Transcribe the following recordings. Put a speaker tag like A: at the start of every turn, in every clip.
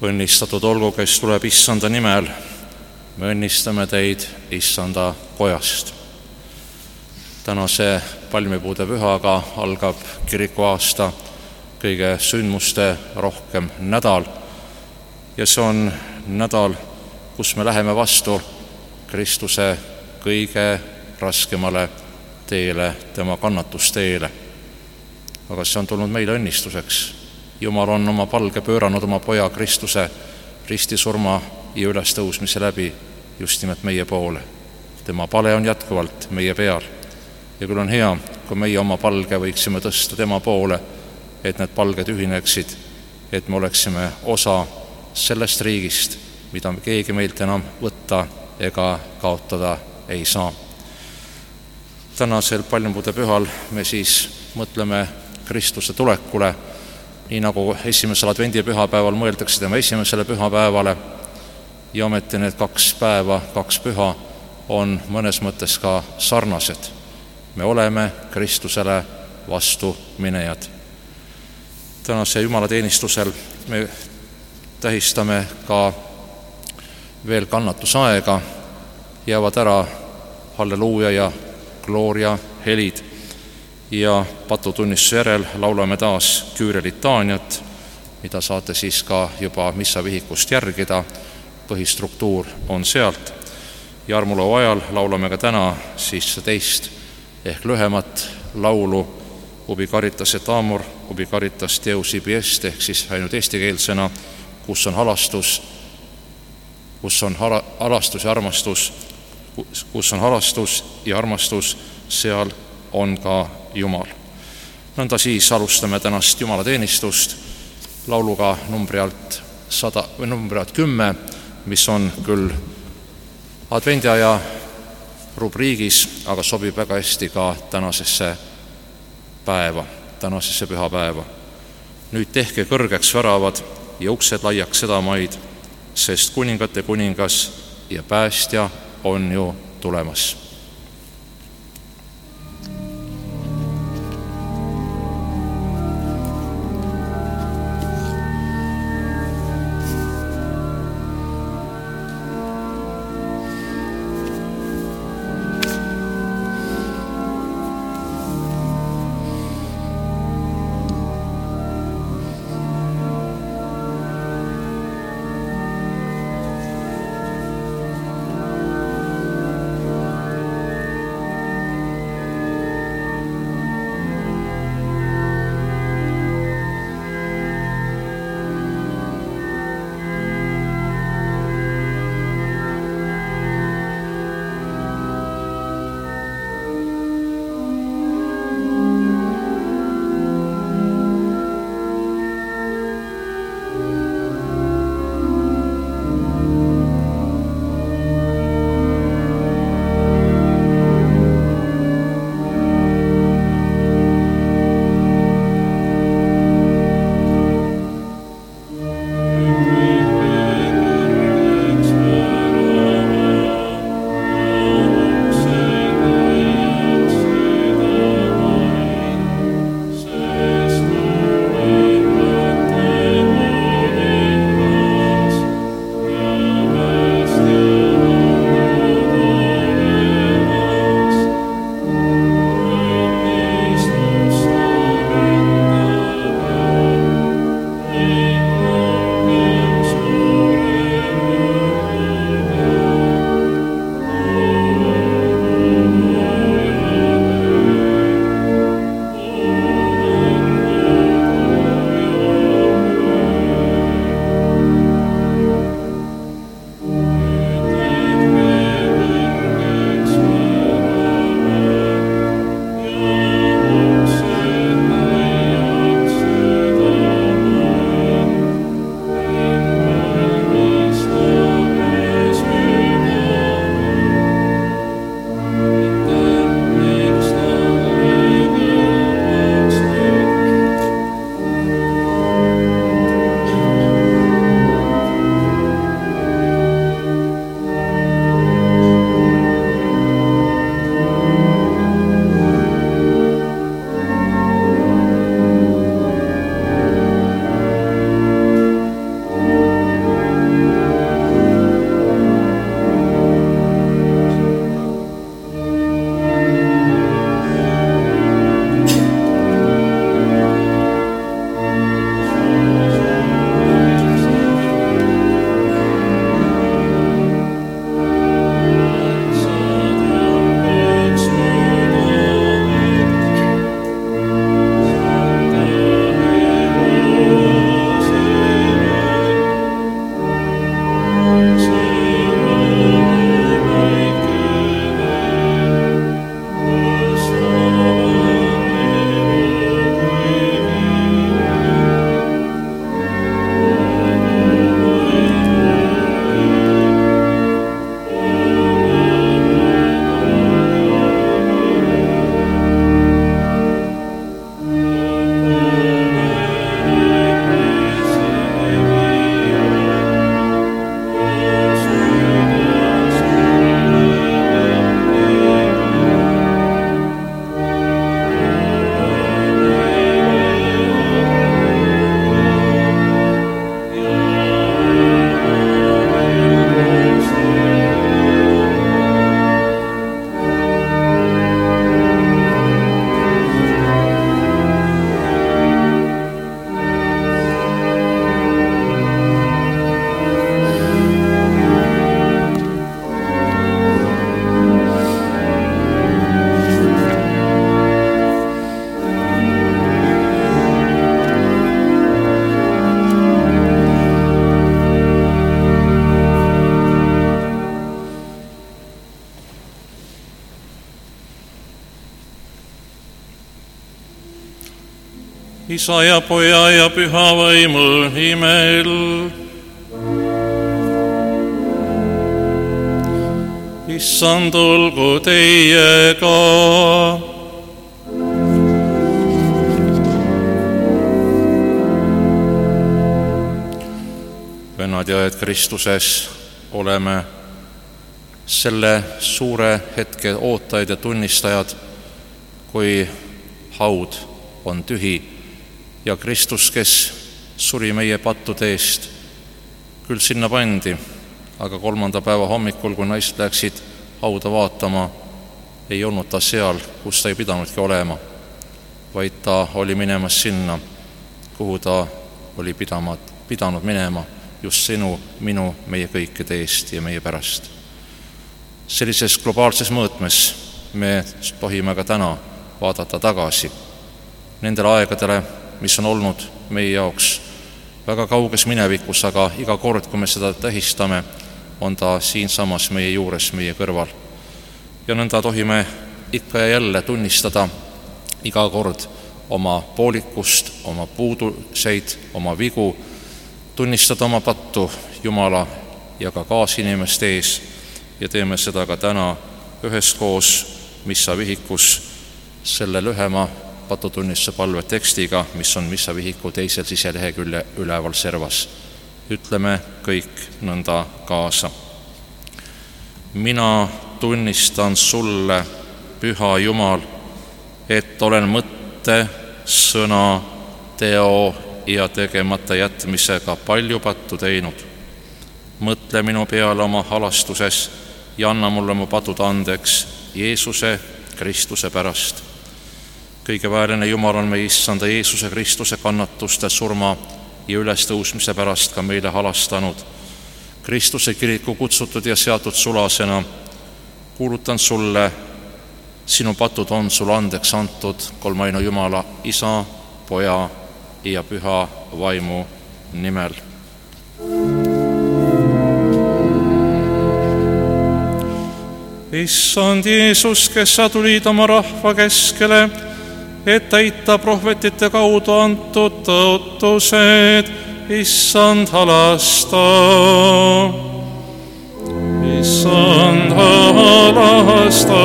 A: õnnistatud olgu, kes tuleb Issanda nimel. Me õnnistame teid Issanda pojast. Tänase palmipuude pühaga algab kirikuaasta kõige sündmuste rohkem nädal ja see on nädal, kus me läheme vastu Kristuse kõige raskemale teele, tema kannatusteele. Aga see on tulnud meile õnnistuseks. Jumal on oma palge pööranud oma poja Kristuse ristisurma ja ülestõusmise läbi just nimelt meie poole. Tema pale on jätkuvalt meie peal. Ja küll on hea, kui meie oma palge võiksime tõsta tema poole, et need palged ühineksid, et me oleksime osa sellest riigist, mida keegi meilt enam võtta ega kaotada ei saa. Tänasel palmipuude pühal me siis mõtleme Kristuse tulekule, nii nagu esimesel advendipühapäeval mõeldakse tema esimesele pühapäevale, ja ometi need kaks päeva, kaks püha on mõnes mõttes ka sarnased. Me oleme Kristusele vastu minejad. Tänase jumalateenistusel me tähistame ka veel kannatusaega, jäävad ära halleluuja ja glooria helid ja patutunnistuse järel laulame taas Küüre litaaniat, mida saate siis ka juba missavihikust järgida, põhistruktuur on sealt. Ja armuloo ajal laulame ka täna siis teist ehk lühemat laulu Ubi caritas et amor, ubi caritas Deus ibi est ehk siis ainult eestikeelsena, kus on halastus ja armastus, kus on halastus ja armastus, seal on ka Jumal. Nõnda siis alustame tänast jumalateenistust lauluga numbri alt 10, mis on küll advendiaja rubriigis, aga sobib väga hästi ka tänasesse pühapäeva. Nüüd tehke kõrgeks väravad ja uksed laiaks sedamaid, sest kuningate kuningas ja päästja on ju tulemas.
B: Isa ja Poja ja Püha Vaimu nimel. Issand olgu teiega. Vennad ja õed Kristuses, oleme selle suure hetke ootajad ja tunnistajad, kui haud on tühi ja Kristus, kes suri meie pattude eest, küll sinna pandi, aga 3. päeva hommikul, kui naised läksid hauda vaatama, ei olnud ta seal, kus ta ei pidanudki olema, vaid ta oli minemas sinna, kuhu ta oli pidanud minema, just sinu, minu, meie kõikide eest ja meie pärast. Sellises globaalses mõõtmes me tohime ka täna vaadata tagasi nendele aegadele, mis on olnud meie jaoks väga kauges minevikus, aga iga kord, kui me seda tähistame, on ta siinsamas meie juures, meie kõrval. Ja nõnda tohime ikka ja jälle tunnistada iga kord oma poolikust, oma puuduseid, oma vigu, tunnistada oma pattu Jumala ja ka kaasinimeste ees ja teeme seda ka täna üheskoos missavihikus selle lühema patutunnistuse palve tekstiga, mis on missavihiku teisel siselehekülje üleval servas. Ütleme kõik nõnda kaasa. Mina tunnistan sulle, Püha Jumal, et olen mõtte, sõna, teo ja tegemata jätmisega palju pattu teinud. Mõtle minu peale oma halastuses ja anna mulle mu patud andeks Jeesuse Kristuse pärast. Kõige väärine Jumal on meie Issanda Jeesuse Kristuse kannatuste, surma ja ülestõusmise pärast ka meile halastanud. Kristuse kiriku kutsutud ja seatud sulasena kuulutan sulle, sinu patud on sul andeks antud kolmainu Jumala, Isa, Poja ja Püha Vaimu nimel. Issand Jeesus, kes sa tulid oma rahva keskele, et täita prohvetite kaudu antud tõotused, Issand halasta. Issand halasta,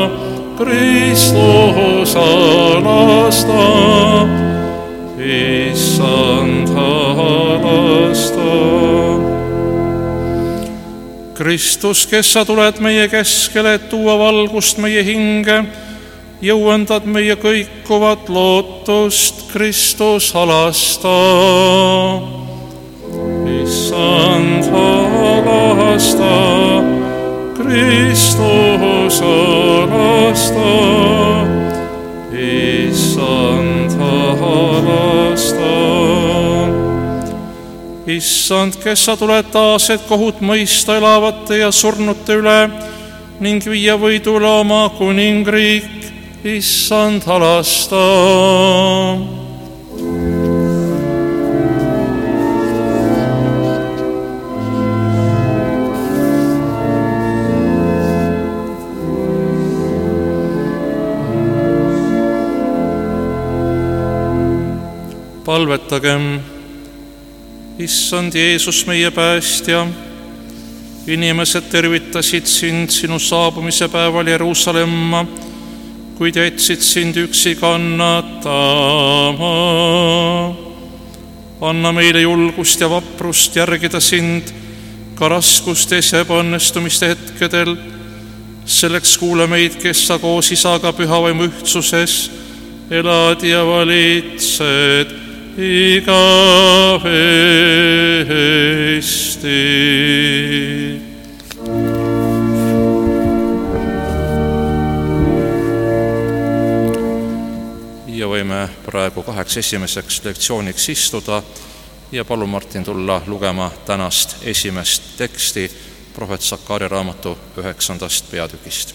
B: Kristus halasta. Issand halasta. Kristus, kes sa tuled meie keskele, et tuua valgust meie hinge, jõuendad meie kõikuvat lootust, Kristus halasta. Issand halasta, Kristus halasta. Issand halasta. Issand, kes sa tuled taas, et kohut mõista elavate ja surnute üle ning viia võidule oma kuningriik, Issand halasta. Palvetagem. Issand Jeesus, meie päästja, inimesed tervitasid sind sinu saabumise päeval Jeruusalemma, kuid jätsid sind üksi kannatama. Anna meile julgust ja vaprust järgida sind ka raskustes ja ebaõnnestumiste hetkedel. Selleks kuule meid, kes sa koos Isaga Püha Vaimu ühtsuses elad ja valitsed igavesti. Ja võime praegu 8 esimeseks lektsiooniks istuda ja palun Martin tulla lugema tänast esimest teksti prohvet Sakkaria raamatu 9. peatükist.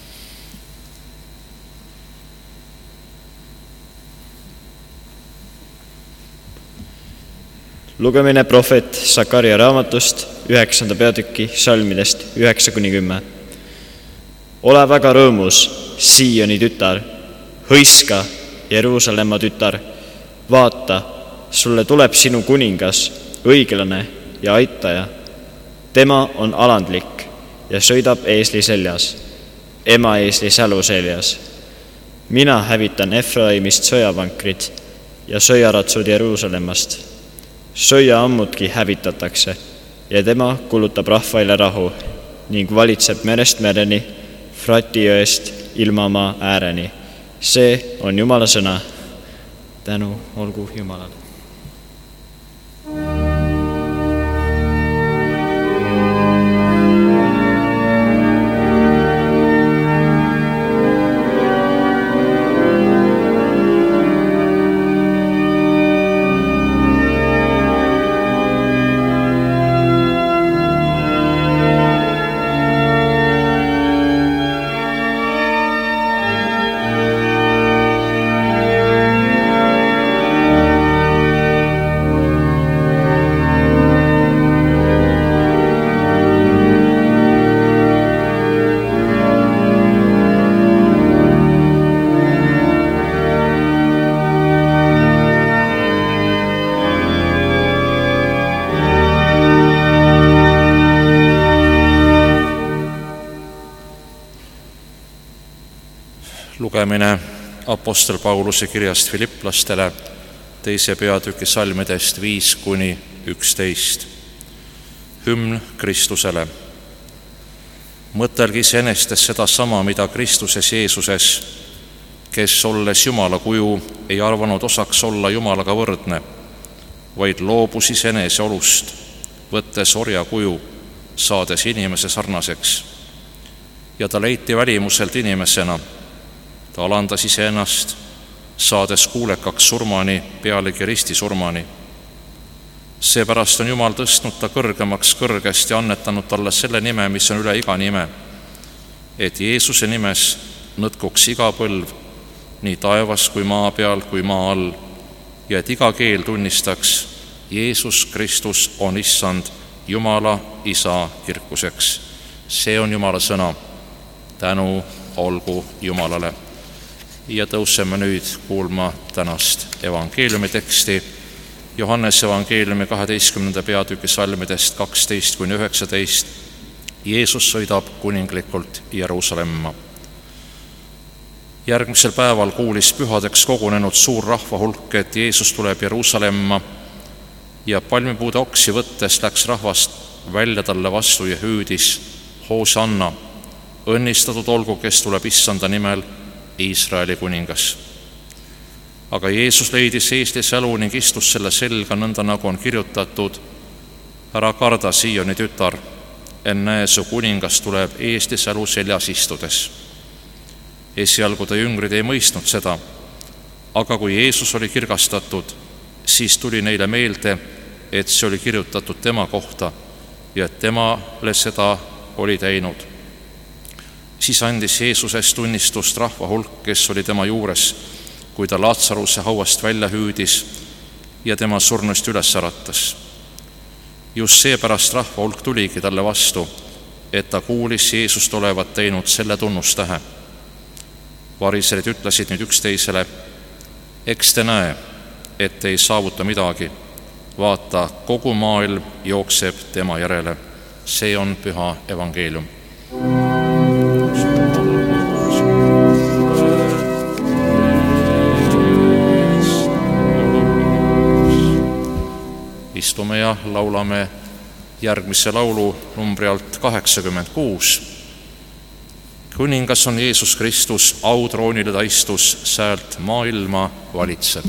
C: Lugemine prohvet Sakkaria raamatust 9. peatüki salmidest 9-10. Ole väga rõõmus, Sioni tütar, hõiska, Jeruusalemma tütar, vaata, sulle tuleb sinu kuningas, õiglane ja aitaja. Tema on alandlik ja sõidab eesli seljas, ema eesli sälu seljas. Mina hävitan Efraimist sõjavankrid ja sõjaratsud Jeruusalemmast. Sõjaammudki hävitatakse ja tema kulutab rahvaile rahu ning valitseb merest mereni, Frati jõest ilmamaa ääreni. See on Jumala sõna. Tänu olgu Jumalale.
A: Lugemine Apostel Pauluse kirjast Filipplastele, 2. peatüki salmidest 5-11. Hümn Kristusele. Mõtelge iseenestes seda sama, mida Kristuses Jeesuses, kes olles Jumala kuju, ei arvanud osaks olla Jumalaga võrdne, vaid loobus iseenese olust, võttes orja kuju, saades inimese sarnaseks. Ja ta leiti välimuselt inimesena. Ta alandas iseennast, saades kuulekaks surmani, pealegi ristisurmani. Seepärast on Jumal tõstnud ta kõrgemaks kõrgest ja annetanud talle selle nime, mis on üle iga nime, et Jeesuse nimes nõtkuks iga põlv, nii taevas kui maa peal kui maa all, ja et iga keel tunnistaks, Jeesus Kristus on Issand, Jumala Isa kirkuseks. See on Jumala sõna. Tänu olgu Jumalale. Ja tõuseme nüüd kuulma tänast evangeeliumi teksti, Johannese evangeeliumi 12. peatüki salmidest 12-19. Jeesus sõidab kuninglikult Jeruusalemma. Järgmisel päeval kuulis pühadeks kogunenud suur rahvahulk, et Jeesus tuleb Jeruusalemma, ja palmipuude oksi võttes läks rahvast välja talle vastu ja hüüdis: Hosanna, õnnistatud olgu, kes tuleb Issanda nimel, Iisraeli kuningas. Aga Jeesus leidis eesli sälu ning istus selle selga, nõnda nagu on kirjutatud: ära karda, Sioni tütar, ennäe, su kuningas tuleb eesli sälu seljas istudes. Esialgu ta jüngrid ei mõistnud seda, aga kui Jeesus oli kirgastatud, siis tuli neile meelde, et see oli kirjutatud tema kohta ja et temale seda oli teinud. Siis andis Jeesusest tunnistust rahvahulk, kes oli tema juures, kui ta Laatsaruse hauast välja hüüdis ja tema surnust üles äratas. Just seepärast rahvahulk tuligi talle vastu, et ta kuulis Jeesust olevat teinud selle tunnustähe. Variserid ütlesid nüüd üksteisele: eks te näe, et ei saavuta midagi. Vaata, kogu maailm jookseb tema järele. See on püha evangeelium. Istume ja laulame järgmise laulu numbri alt 86. Kuningas on Jeesus Kristus, autroonile ta istus, säält maailma valitseb.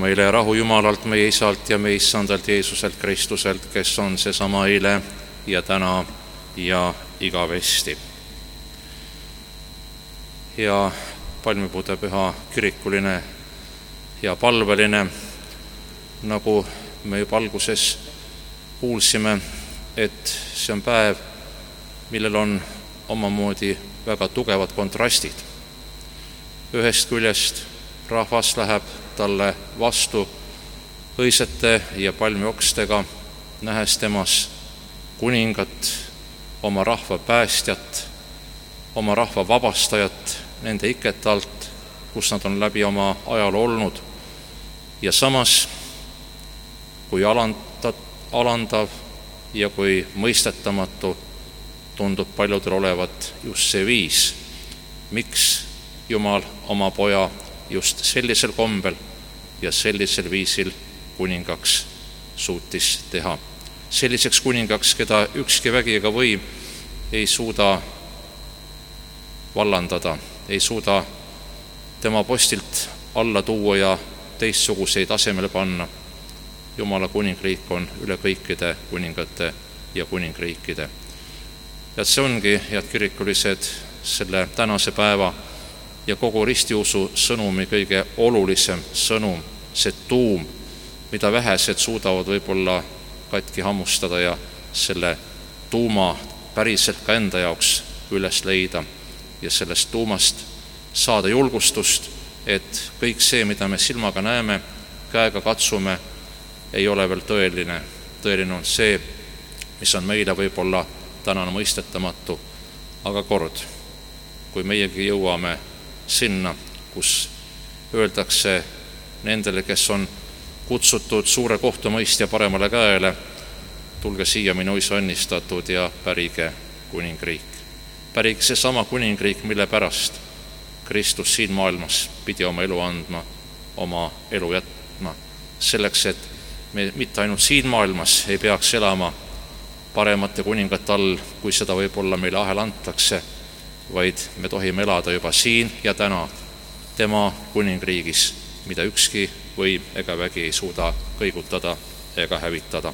A: meile rahu Jumalalt, meie Isalt ja meie Issandalt Jeesuselt Kristuselt, kes on seesama eile ja täna ja igavesti. Ja palmipuudepüha kirikuline ja palveline, nagu me juba alguses kuulsime, et see on päev, millel on omamoodi väga tugevad kontrastid. Ühest küljest rahvas läheb talle vastu õisete ja palmiokstega, nähes temas kuningat, oma rahva päästjat, oma rahva vabastajat nende ikete alt, kus nad on läbi oma ajaloo olnud. Ja samas, kui alandav ja kui mõistetamatu tundub paljudel olevat just see viis, miks Jumal oma poja just sellisel kombel ja sellisel viisil kuningaks suutis teha. Selliseks kuningaks, keda ükski vägi ega võim ei suuda vallandada, ei suuda tema postilt alla tuua ja teistsuguseid asemele panna. Jumala kuningriik on üle kõikide kuningate ja kuningriikide. Ja see ongi, head kirikulised, selle tänase päeva ja kogu ristiusu sõnumi kõige olulisem sõnum, see tuum, mida vähesed suudavad võib-olla katki hammustada ja selle tuuma päriselt ka enda jaoks üles leida ja sellest tuumast saada julgustust, et kõik see, mida me silmaga näeme, käega katsume, ei ole veel tõeline. Tõeline on see, mis on meile võib-olla tänane mõistetamatu, aga kord, kui meiegi jõuame sinna, kus öeldakse nendele, kes on kutsutud suure kohtumõistja paremale käele, tulge siia minu isa õnnistatud ja pärige kuningriik. Pärige seesama kuningriik, mille pärast Kristus siin maailmas pidi oma elu andma, oma elu jätma, selleks, et me mitte ainult siin maailmas ei peaks elama paremate kuningate all, kui seda võib-olla meile ahel antakse, vaid me tohime elada juba siin ja täna tema kuningriigis, mida ükski võim ega vägi ei suuda kõigutada ega hävitada.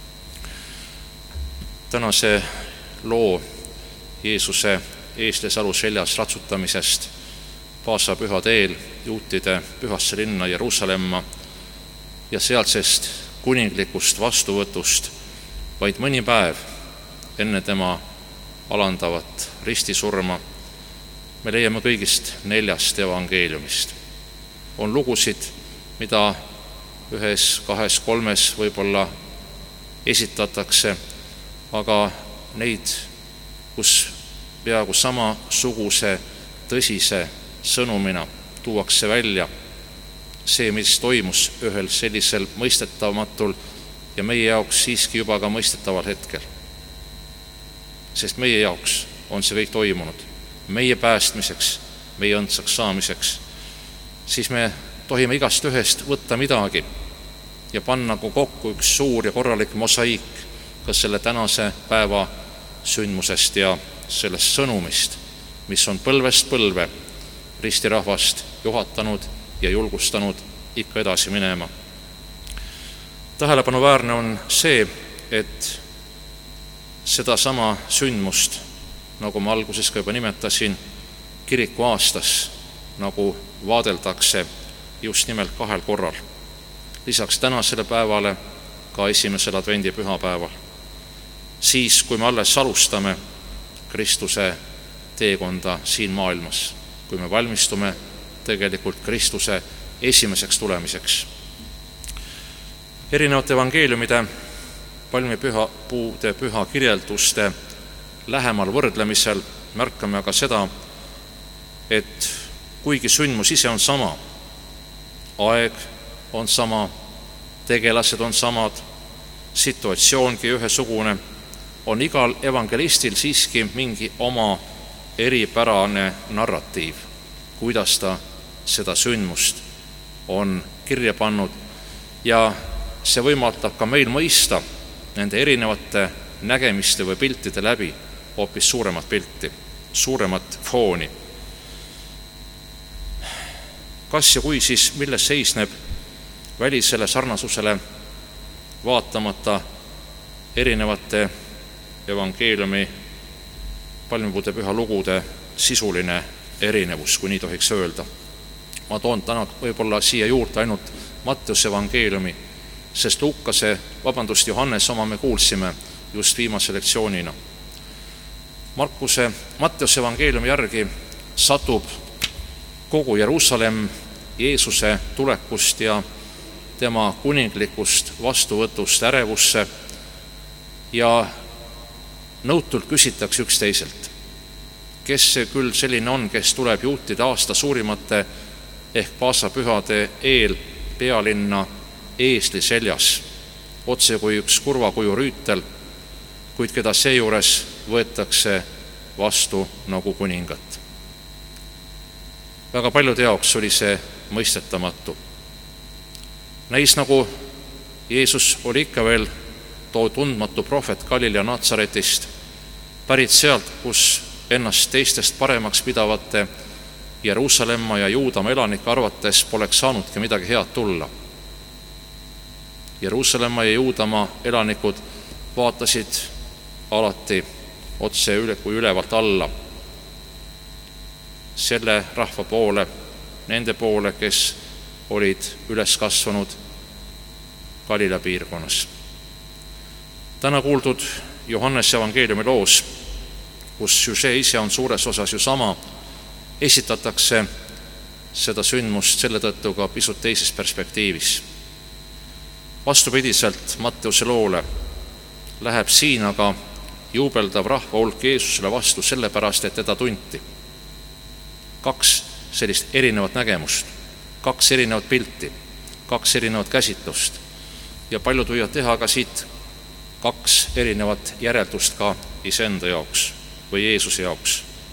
A: Tänase loo Jeesuse eestlasalu seljas ratsutamisest Paasa püha teel juutide pühasse linna Jeruusalemma ja sealsest kuninglikust vastuvõtust vaid mõni päev enne tema alandavat ristisurma me leiame kõigist 4 evangeeliumist. On lugusid, mida 1, 2, 3 võib-olla esitatakse, aga neid, kus peaaegu samasuguse tõsise sõnumina tuuakse välja see, mis toimus ühel sellisel mõistetamatul ja meie jaoks siiski juba ka mõistetaval hetkel. Sest meie jaoks on see kõik toimunud, meie päästmiseks, meie õndsaks saamiseks, siis me tohime igast ühest võtta midagi ja panna kokku üks suur ja korralik mosaiik ka selle tänase päeva sündmusest ja sellest sõnumist, mis on põlvest põlve ristirahvast juhatanud ja julgustanud ikka edasi minema. Tähelepanuväärne on see, et seda sama sündmust, nagu ma alguses ka juba nimetasin, kiriku aastas nagu vaadeldakse just nimelt 2 korral. Lisaks tänasele päevale ka 1. advendi pühapäeval. Siis, kui me alles alustame Kristuse teekonda siin maailmas, kui me valmistume tegelikult Kristuse esimeseks tulemiseks. Erinevate evangeeliumide palmipuude püha kirjelduste lähemal võrdlemisel märkame aga seda, et kuigi sündmus ise on sama, aeg on sama, tegelased on samad, situatsioongi ühesugune, on igal evangelistil siiski mingi oma eripärane narratiiv, kuidas ta seda sündmust on kirja pannud ja see võimaldab ka meil mõista nende erinevate nägemiste või piltide läbi hoopis suuremat pilti, suuremat fooni. Kas ja kui siis, milles seisneb välisele sarnasusele vaatamata erinevate evangeeliumi palmipudepüha lugude sisuline erinevus, kui nii tohiks öelda. Ma toon täna võib-olla siia juurde ainult Matteuse evangeeliumi, sest Johannese oma me kuulsime just viimase lektsioonina. Matteuse evangeeliumi järgi satub kogu Jeruusalemm Jeesuse tulekust ja tema kuninglikust vastuvõtust ärevusse ja nõutult küsitakse üksteiselt, kes see küll selline on, kes tuleb juutide aasta suurimate ehk paasapühade eel pealinna eesli seljas, otse kui üks kurvakuju rüütel, kuid keda seejuures võetakse vastu nagu kuningat. Väga paljude jaoks oli see mõistetamatu. Näis nagu Jeesus oli ikka veel too tundmatu prohvet Galilea Natsaretist, pärit sealt, kus ennast teistest paremaks pidavate Jeruusalemma ja Juudamaa elanike arvates poleks saanudki midagi head tulla. Jeruusalemma ja Juudamaa elanikud vaatasid alati otse kui ülevalt alla selle rahva poole, nende poole, kes olid üles kasvanud Galilea piirkonnas. Täna kuuldud Johannese evangeeliumi loos, kus süžee ise on suures osas ju sama, esitatakse seda sündmust selle tõttu ka pisut teises perspektiivis. Vastupidiselt Matteuse loole läheb siin aga juubeldav rahva hulk Jeesusele vastu sellepärast, et teda tunti. 2 sellist erinevat nägemust, 2 erinevat pilti, 2 erinevat käsitlust ja paljud võivad teha ka siit 2 erinevat järeldust ka iseenda jaoks või Jeesuse jaoks.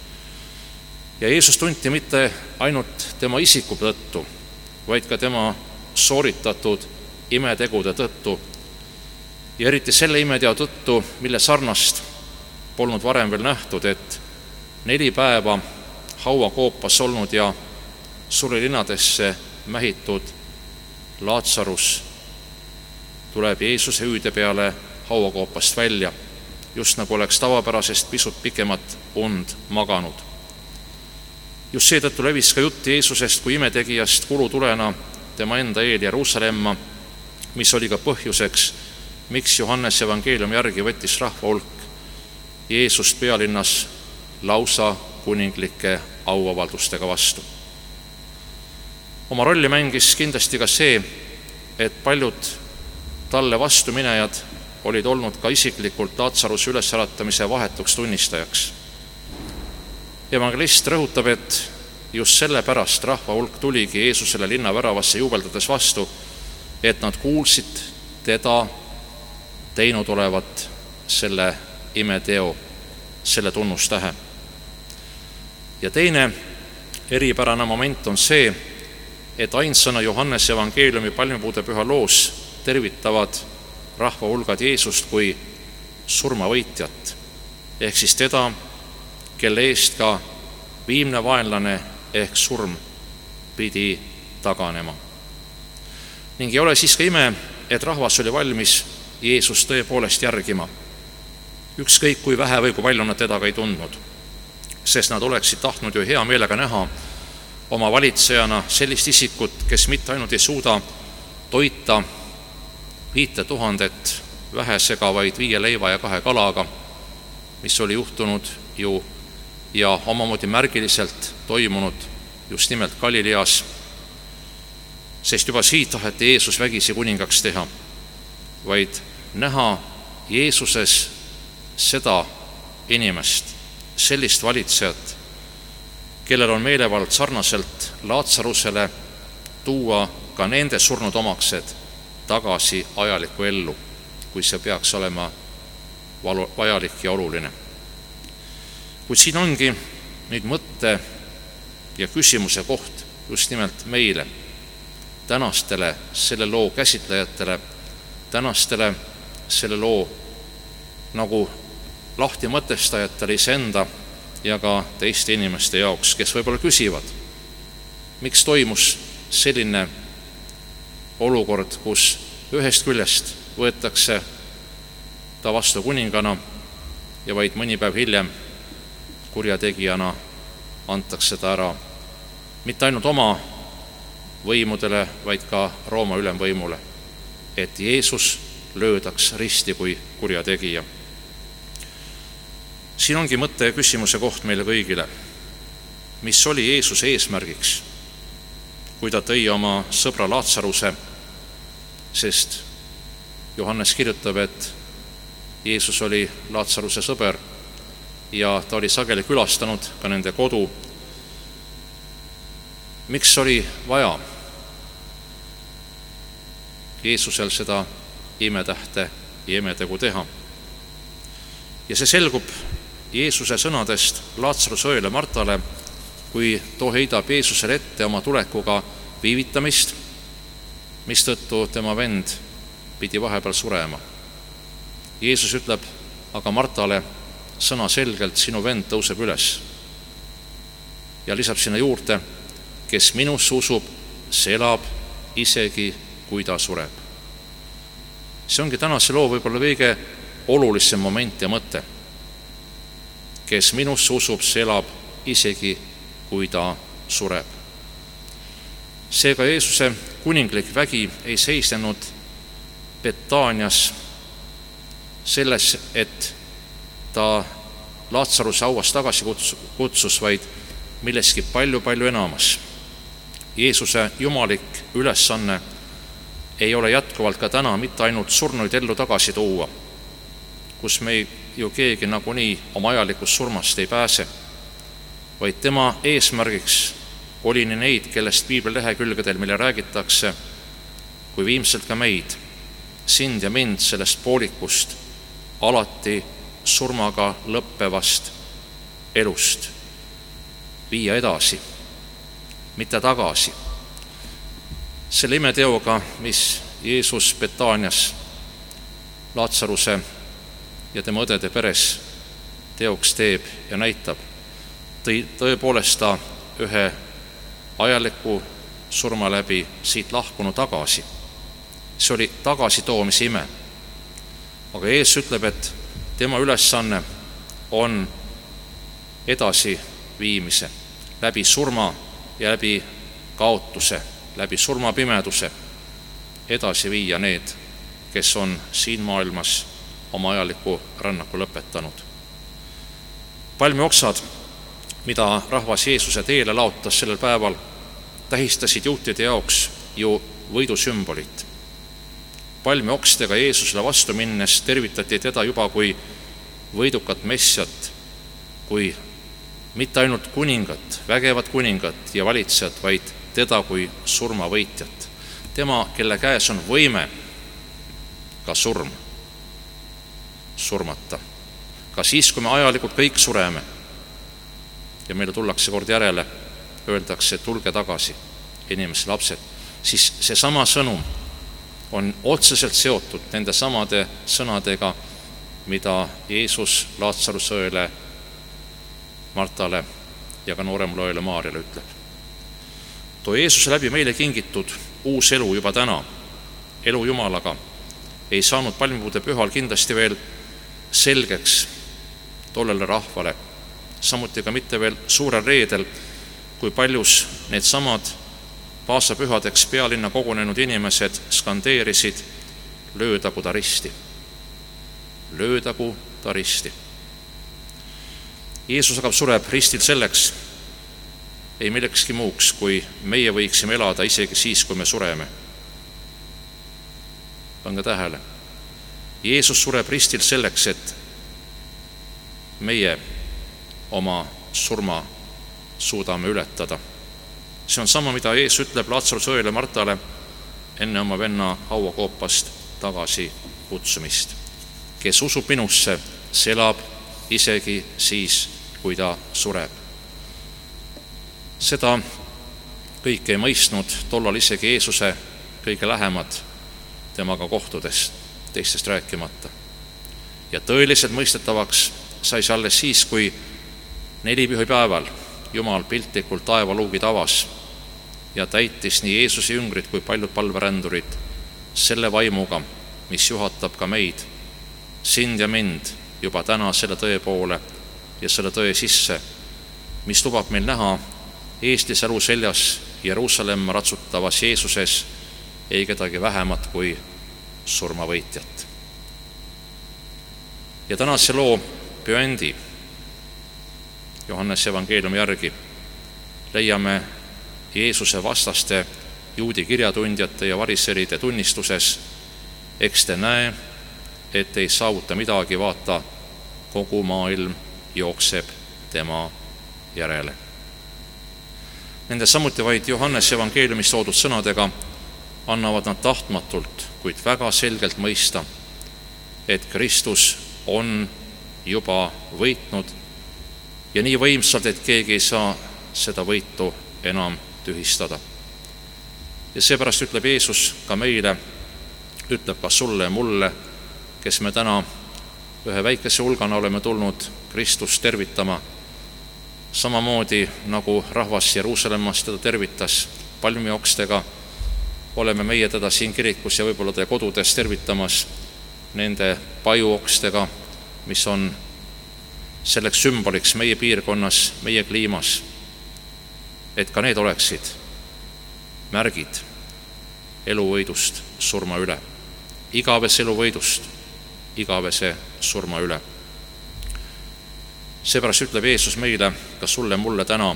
A: Ja Jeesus tunti mitte ainult tema isiku tõttu, vaid ka tema sooritatud imetegude tõttu ja eriti selle imeteo tõttu, mille sarnast polnud varem veel nähtud, et 4 päeva hauakoopas olnud ja surelinadesse mähitud Laatsarus tuleb Jeesuse hüüde peale hauakoopast välja, just nagu oleks tavapärasest pisut pikemat und maganud. Just seetõttu levis ka jutt Jeesusest kui imetegijast kulutulena tema enda eel Jeruusalemma, mis oli ka põhjuseks, miks Johannese evangeeliumi järgi võttis rahva hulk Jeesust pealinnas lausa kuninglike auavaldustega vastu. Oma rolli mängis kindlasti ka see, et paljud talle vastuminejad olid olnud ka isiklikult Laatsaruse ülesäratamise vahetuks tunnistajaks. Evangelist rõhutab, et just sellepärast rahva hulk tuligi Jeesusele linnaväravasse juubeldades vastu, et nad kuulsid teda teinud olevat selle imeteo, selle tunnustähe. Ja teine eripärane moment on see, et ainsana Johannese evangeeliumi palmipuudepüha loos tervitavad rahva hulgad Jeesust kui surmavõitjat, ehk siis teda, kelle eest ka viimne vaenlane ehk surm pidi taganema. Ning ei ole siis ka ime, et rahvas oli valmis Jeesust tõepoolest järgima, ükskõik kui vähe või kui palju nad teda ka ei tundnud, sest nad oleksid tahtnud ju hea meelega näha oma valitsejana sellist isikut, kes mitte ainult ei suuda toita 5000 vähesega, vaid 5 leiva ja 2 kalaga, mis oli juhtunud ju ja omamoodi märgiliselt toimunud just nimelt Galileas, sest juba siit taheti Jeesus vägisi kuningaks teha, vaid näha Jeesuses seda inimest, sellist valitsejat, kellel on meelevald sarnaselt Laatsarusele tuua ka nende surnud omaksed tagasi ajalikku ellu, kui see peaks olema vajalik ja oluline. Kuid siin ongi nüüd mõtte ja küsimuse koht just nimelt meile, tänastele selle loo käsitlejatele, tänastele selle loo nagu lahti mõtestajatele iseenda ja ka teiste inimeste jaoks, kes võib-olla küsivad, miks toimus selline olukord, kus ühest küljest võetakse ta vastu kuningana ja vaid mõni päev hiljem kurjategijana antakse ta ära mitte ainult oma võimudele, vaid ka Rooma ülemvõimule, et Jeesus löödaks risti kui kurjategija. Siin ongi mõtte ja küsimuse koht meile kõigile. Mis oli Jeesuse eesmärgiks, kui ta tõi oma sõbra Laatsaruse, sest Johannes kirjutab, et Jeesus oli Laatsaruse sõber ja ta oli sageli külastanud ka nende kodu. Miks oli vaja Jeesusel seda imetähte ja imetegu teha? Ja see selgub Jeesuse sõnadest Laatsaruse õele Martale, kui too heidab Jeesusele ette oma tulekuga viivitamist, mistõttu tema vend pidi vahepeal surema. Jeesus ütleb aga Martale sõna selgelt, sinu vend tõuseb üles. Ja lisab sinna juurde, kes minusse usub, see elab isegi, kui ta sureb. See ongi tänase loo võib-olla kõige olulisem moment ja mõte. Kes minusse usub, see elab isegi, kui ta sureb. Seega Jeesuse kuninglik vägi ei seisnenud Betaanias selles, et ta Laatsaruse hauast tagasi kutsus, vaid milleski palju-palju enamas. Jeesuse jumalik ülesanne ei ole jätkuvalt ka täna mitte ainult surnuid ellu tagasi tuua, kus me ju keegi nagunii oma ajalikust surmast ei pääse, vaid tema eesmärgiks oli nii neid, kellest piibli lehekülgedel meile räägitakse, kui viimselt ka meid, sind ja mind sellest poolikust alati surmaga lõppevast elust viia edasi, mitte tagasi. Selle imeteoga, mis Jeesus Betaanias Laatsaruse ja tema õdede peres teoks teeb ja näitab, tõi tõepoolest ta ühe ajaliku surma läbi siit lahkunu tagasi. See oli tagasitoomise ime. Aga Jeesus ütleb, et tema ülesanne on edasiviimise läbi surma ja läbi kaotuse, läbi surmapimeduse edasi viia need, kes on siin maailmas oma ajaliku rännaku lõpetanud. Palmioksad, mida rahvas Jeesuse teele laotas sellel päeval, tähistasid juutide jaoks ju võidusümbolit. Palmiokstega Jeesusele vastu minnes tervitati teda juba kui võidukat messiat, kui mitte ainult kuningat, vägevat kuningat ja valitsejat, vaid teda kui surmavõitjat. Tema, kelle käes on võime ka surm surmata. Ka siis, kui me ajalikult kõik sureme ja meile tullakse kord järele, öeldakse, tulge tagasi, inimese lapsed, siis see sama sõnum on otseselt seotud nende samade sõnadega, mida Jeesus Laatsaruse õele Martale ja ka nooremale õele Maarjale ütleb. Too Jeesuse läbi meile kingitud uus elu juba täna, elu Jumalaga, ei saanud palmipuude pühal kindlasti veel selgeks tollele rahvale, samuti ka mitte veel suurel reedel, kui paljus need samad paasapühadeks pealinna kogunenud inimesed skandeerisid, löödagu ta risti. Löödagu ta risti. Jeesus aga sureb ristil selleks, ei millekski muuks, kui meie võiksime elada isegi siis, kui me sureme. Pange tähele. Jeesus sureb ristil selleks, et meie oma surma suudame ületada. See on sama, mida Jeesus ütleb Laatsaruse õele Martale enne oma venna hauakoopast tagasi kutsumist. Kes usub minusse, see elab isegi siis, kui ta sureb. Seda kõike ei mõistnud tollal isegi Jeesuse kõige lähemad temaga kohtudest, teistest rääkimata. Ja tõeliselt mõistetavaks sai see alles siis, kui 4 pühapäeval Jumal piltlikult taevaluugid avas ja täitis nii Jeesuse jüngrid kui paljud palverändurid selle vaimuga, mis juhatab ka meid, sind ja mind juba täna selle tõe poole ja selle tõe sisse, mis lubab meil näha Eestis elu seljas Jeruusalemma ratsutavas Jeesuses ei kedagi vähemat kui surmavõitjat. Ja tänase loo püendi Johannese evangeeliumi järgi leiame Jeesuse vastaste juudi kirjatundjate ja variseride tunnistuses: eks te näe, et ei saavuta midagi, vaata, kogu maailm jookseb tema järele. Nende samuti vaid Johannese evangeeliumis toodud sõnadega annavad nad tahtmatult, kuid väga selgelt mõista, et Kristus on juba võitnud ja nii võimsalt, et keegi ei saa seda võitu enam tühistada. Ja seepärast ütleb Jeesus ka meile, ütleb ka sulle ja mulle, kes me täna ühe väikese hulgana oleme tulnud Kristust tervitama, samamoodi nagu rahvas Jeruusalemmas teda tervitas palmiokstega, oleme meie teda siin kirikus ja võib-olla teie kodudes tervitamas nende pajuokstega, mis on selleks sümboliks meie piirkonnas, meie kliimas, et ka need oleksid märgid eluvõidust surma üle, igavese eluvõidust igavese surma üle. Seepärast ütleb Jeesus meile, ka sulle mulle täna,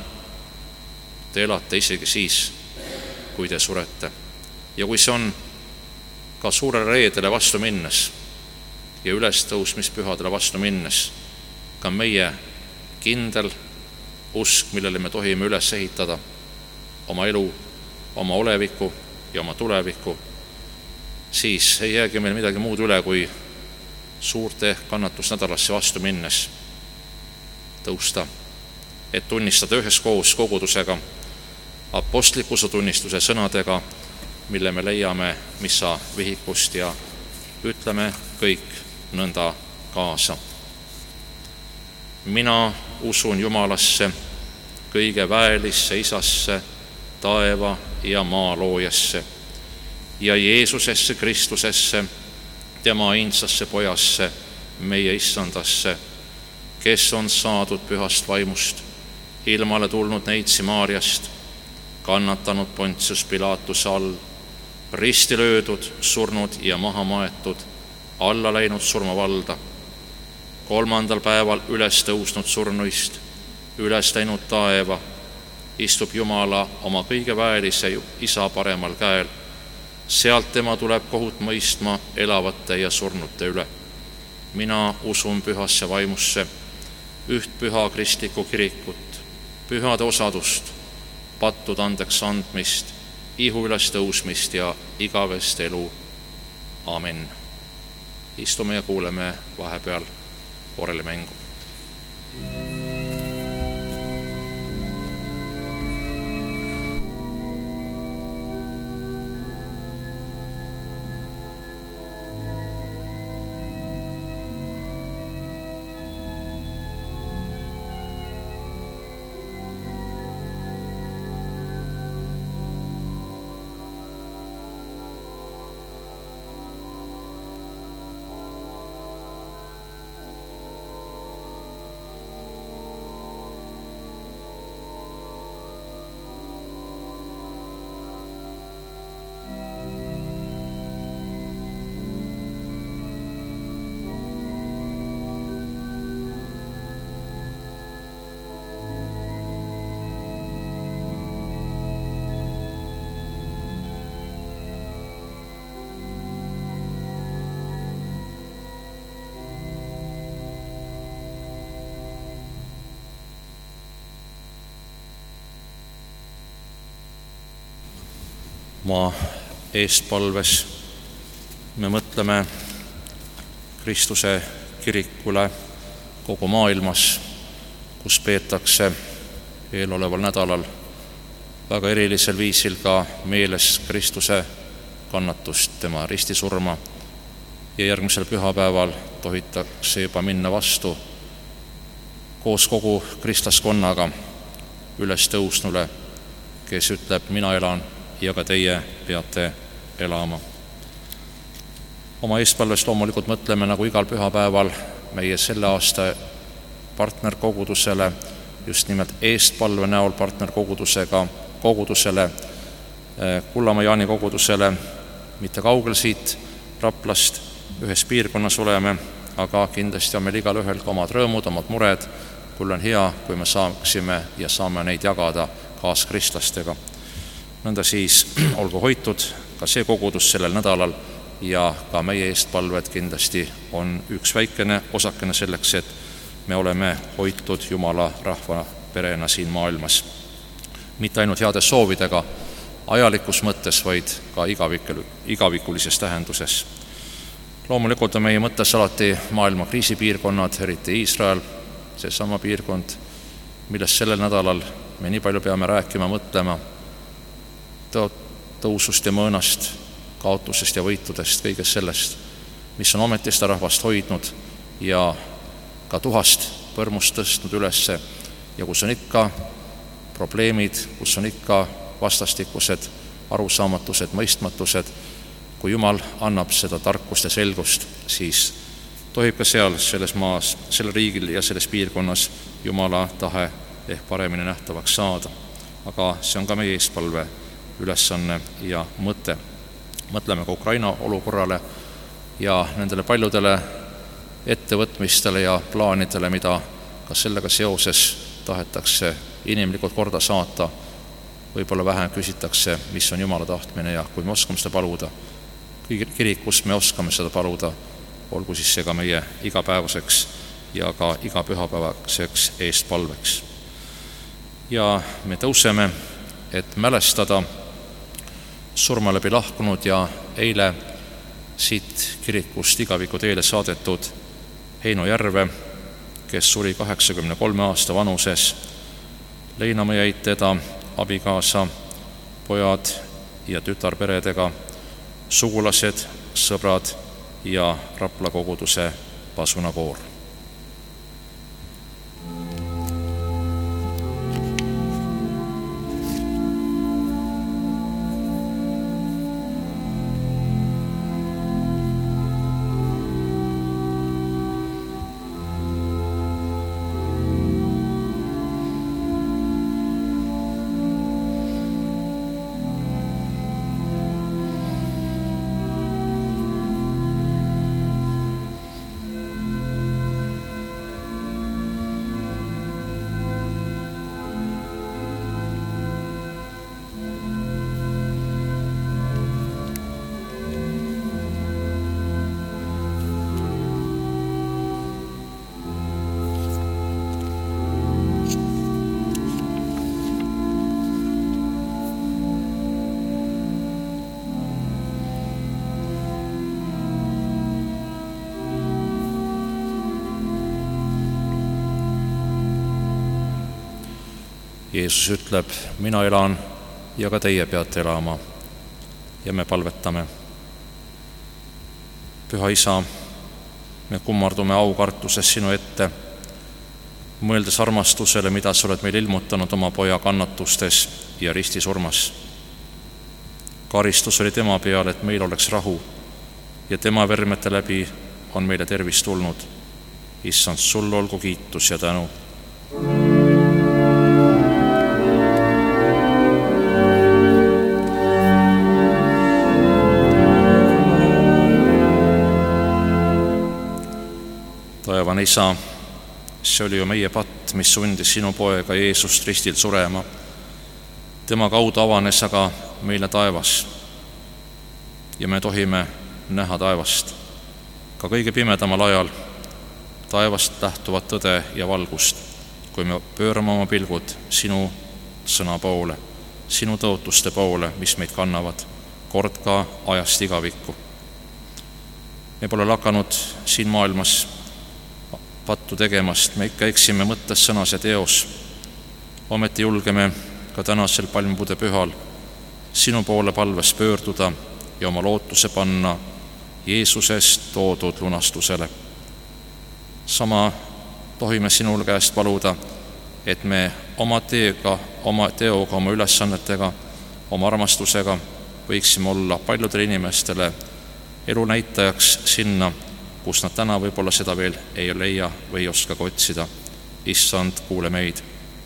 A: te elate isegi siis, kui te surete. Ja kui see on ka suurele reedele vastu minnes ja ülestõusmispühadele vastu minnes, ka meie kindel usk, millele me tohime üles ehitada oma elu, oma oleviku ja oma tuleviku, siis ei jäägi meil midagi muud üle, kui suurte kannatusnädalasse vastu minnes tõusta, et tunnistada üheskoos kogudusega apostliku usutunnistuse sõnadega, mille me leiame missa vihikust ja ütleme kõik nõnda kaasa. Mina usun Jumalasse, kõige väelisse Isasse, taeva ja maa loojasse ja Jeesusesse Kristusesse, tema ainsasse pojasse, meie issandasse, kes on saadud pühast vaimust, ilmale tulnud neitsi Maarjast, kannatanud Pontius Pilatuse all, risti löödud, surnud ja maha maetud, alla läinud surmavalda, 3. päeval üles tõusnud surnuist, üles läinud taeva, istub Jumala oma kõige väelise Isa paremal käel. Sealt tema tuleb kohut mõistma elavate ja surnute üle. Mina usun pühasse vaimusse, üht püha kristlikku kirikut, pühade osadust, pattude andeks andmist, ihu üles tõusmist ja igavest elu. Amen. Istume ja kuuleme vahepeal orelmängu. Maa eestpalves me mõtleme Kristuse kirikule kogu maailmas, kus peetakse eeloleval nädalal väga erilisel viisil ka meeles Kristuse kannatust, tema ristisurma, ja järgmisel pühapäeval tohitakse juba minna vastu koos kogu kristlaskonnaga üles tõusnule, kes ütleb, mina elan ja ka teie peate elama. Oma eestpalvest loomulikult mõtleme nagu igal pühapäeval meie selle aasta partnerkogudusele, just nimelt eestpalve näol kogudusele, Kullamäe Jaani kogudusele, mitte kaugel siit Raplast, ühes piirkonnas oleme, aga kindlasti on meil igalühel ka omad rõõmud, omad mured, küll on hea, kui me saaksime ja saame neid jagada kaaskristlastega. Nõnda siis olgu hoitud ka see kogudus sellel nädalal ja ka meie eestpalved kindlasti on üks väikene osakene selleks, et me oleme hoitud Jumala rahva perena siin maailmas. Mitte ainult heade soovidega ajalikus mõttes, vaid ka igavikulises tähenduses. Loomulikult on meie mõttes alati maailma kriisipiirkonnad, eriti Iisrael, seesama piirkond, millest sellel nädalal me nii palju peame rääkima, mõtlema, tõusust ja mõõnast, kaotusest ja võitudest, kõigest sellest, mis on ometi seda rahvast hoidnud ja ka tuhast põrmust tõstnud ülesse ja kus on ikka probleemid, kus on ikka vastastikused arusaamatused, mõistmatused. Kui Jumal annab seda tarkust ja selgust, siis tohib ka seal, selles maas, sellel riigil ja selles piirkonnas Jumala tahe ehk paremini nähtavaks saada. Aga see on ka meie eespalve ülesanne ja mõte. Mõtleme ka Ukraina olukorrale ja nendele paljudele ettevõtmistele ja plaanidele, mida ka sellega seoses tahetakse inimlikult korda saata. Võib-olla vähem küsitakse, mis on Jumala tahtmine ja kui me oskame seda paluda, kirikus me oskame seda paluda, olgu siis see ka meie igapäevaseks ja ka igapühapäevaseks eestpalveks. Ja me tõuseme, et mälestada surma läbi lahkunud ja eile siit kirikust igaviku teele saadetud Heino Järve, kes suri 83 aasta vanuses. Leinama jäid teda abikaasa, pojad ja tütarperedega, sugulased, sõbrad ja Rapla koguduse pasunakoor. Jeesus ütleb, mina elan ja ka teie peate elama. Ja me palvetame. Püha Isa, me kummardume aukartuses sinu ette, mõeldes armastusele, mida sa oled meil ilmutanud oma poja kannatustes ja ristisurmas. Karistus oli tema peal, et meil oleks rahu ja tema vermete läbi on meile tervis tulnud. Issand, sulle olgu kiitus ja tänu. Taevane Isa, see oli ju meie patt, mis sundis sinu poega Jeesust ristil surema. Tema kaudu avanes aga meile taevas ja me tohime näha taevast ka kõige pimedamal ajal, taevast lähtuvat tõde ja valgust, kui me pöörame oma pilgud sinu sõna poole, sinu tõotuste poole, mis meid kannavad, kord ka ajast igavikku. Me pole lakanud siin maailmas pattu tegemast, me ikka eksime mõttes, sõnas ja teos. Ometi julgeme ka tänasel palmpuude pühal sinu poole palves pöörduda ja oma lootuse panna Jeesusest toodud lunastusele. Sama tohime sinul käest paluda, et me oma teoga, oma ülesannetega, oma armastusega võiksime olla paljudele inimestele elu näitajaks sinna, kus nad täna võib-olla seda veel ei leia või ei oska ka otsida. Issand, kuule meid.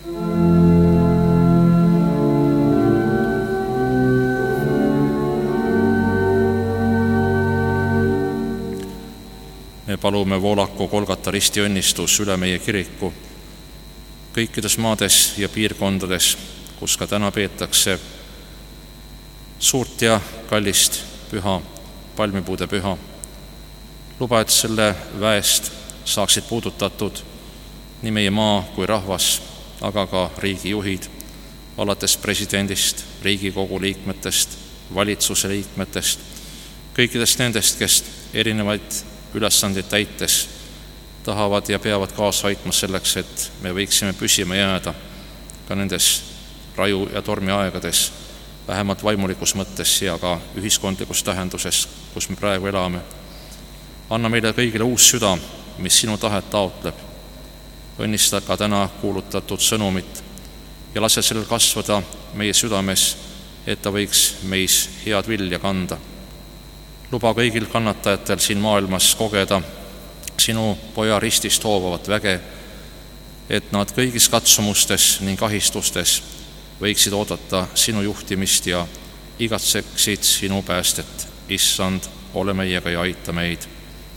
A: Me palume voolaku Golgata risti õnnistus üle meie kiriku kõikides maades ja piirkondades, kus ka täna peetakse suurt ja kallist püha, palmipuude püha. Luba, et selle väest saaksid puudutatud nii meie maa kui rahvas, aga ka riigijuhid, alates presidendist, Riigikogu liikmetest, valitsuse liikmetest, kõikidest nendest, kes erinevaid ülesandeid täites tahavad ja peavad kaasa aitma selleks, et me võiksime püsima jääda ka nendes raju- ja tormiaegades, vähemalt vaimulikus mõttes ja ka ühiskondlikus tähenduses, kus me praegu elame. Anna meile kõigile uus süda, mis sinu tahet taotleb. Õnnista ka täna kuulutatud sõnumit ja lase sellel kasvada meie südames, et ta võiks meis head vilja kanda. Luba kõigil kannatajatel siin maailmas kogeda sinu poja ristist hoovavat väge, et nad kõigis katsumustes ning ahistustes võiksid oodata sinu juhtimist ja igatseksid sinu päästet. Issand, ole meiega ja aita meid.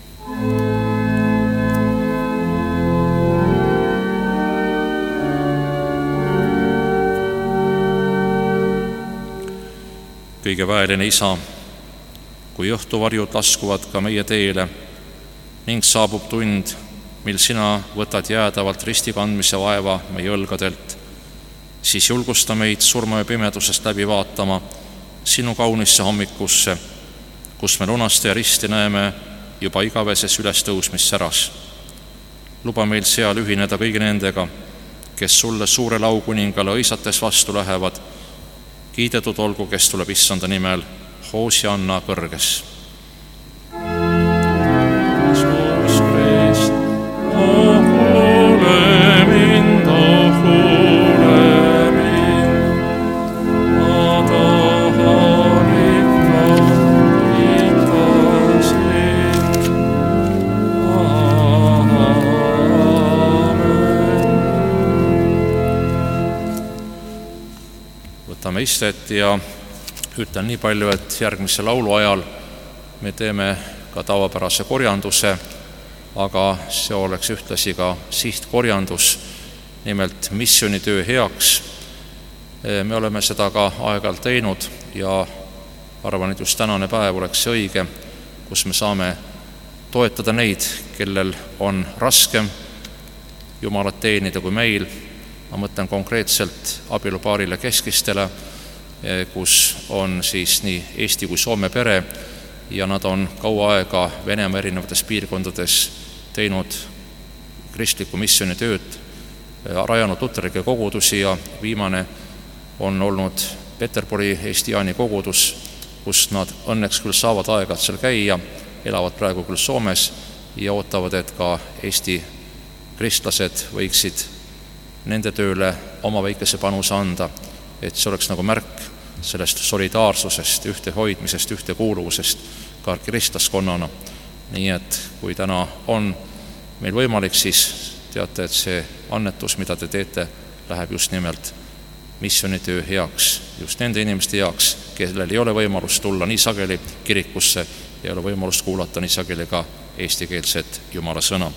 A: Kõige väeline Isa, kui õhtuvarjud laskuvad ka meie teele ning saabub tund, mil sina võtad jäädavalt risti kandmise vaeva meie õlgadelt, siis julgusta meid surma ja pimedusest läbi vaatama sinu kaunisse hommikusse, kus me lunaste ja risti näeme juba igaveses ülestõusmissäras. Luba meil seal ühineda kõigi nendega, kes sulle suure laukuningale õisates vastu lähevad. Kiidetud olgu, kes tuleb Issanda nimel, Hoosianna kõrges. Võtame istet ja ütlen nii palju, et järgmise laulu ajal me teeme ka tavapärase korjanduse, aga see oleks ühtlasi ka sihtkorjandus, nimelt missioonitöö heaks. Me oleme seda ka aeg-ajalt teinud ja arvan, et just tänane päev oleks see õige, kus me saame toetada neid, kellel on raskem Jumalat teenida kui meil. Ma mõtlen konkreetselt abielupaarile Keskistele, kus on siis nii Eesti kui Soome pere ja nad on kaua aega Venemaa erinevates piirkondades teinud kristlikku missioonitööd, rajanud luterlikke kogudusi ja viimane on olnud Peterburi Eesti Jaani kogudus, kus nad õnneks küll saavad aeg-ajalt seal käia, elavad praegu küll Soomes ja ootavad, et ka Eesti kristlased võiksid nende tööle oma väikese panuse anda, et see oleks nagu märk sellest solidaarsusest, ühtehoidmisest, ühtekuuluvusest ka kristlaskonnana. Nii et kui täna on meil võimalik, siis teate, et see annetus, mida te teete, läheb just nimelt missioonitöö heaks, just nende inimeste heaks, kellel ei ole võimalust tulla nii sageli kirikusse ja ei ole võimalust kuulata nii sageli ka eestikeelset Jumala sõna.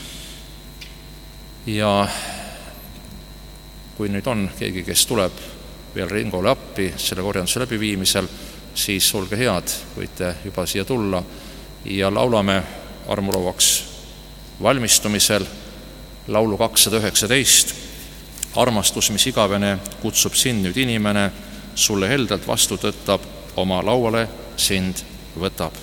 A: Ja kui nüüd on keegi, kes tuleb veel Ringole appi selle korjanduse läbiviimisel, siis olge head, võite juba siia tulla ja laulame armulauaks valmistumisel laulu 219. Armastus, mis igavene, kutsub sind nüüd inimene, sulle heldelt vastu tõttab, oma lauale sind võtab.